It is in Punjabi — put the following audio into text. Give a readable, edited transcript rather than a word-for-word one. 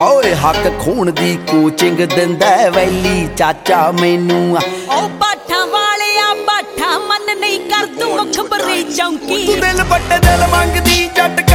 ਓਏ ਹੱਕ ਖੂਨ ਦੀ ਕੋਚਿੰਗ ਦਿੰਦਾ ਵੈਲੀ ਚਾਚਾ ਮੈਨੂੰ ਓ ਬਾਠਾਂ ਵਾਲਿਆ ਬਾਠਾ ਮਨ ਨਹੀਂ ਕਰ ਤੂੰ ਮੁਖਬਰੀ ਚੌਂਕੀ ਤੂੰ ਦਿਲ ਵੱਡੇ ਦਿਲ ਮੰਗਦੀ ਜੱਟ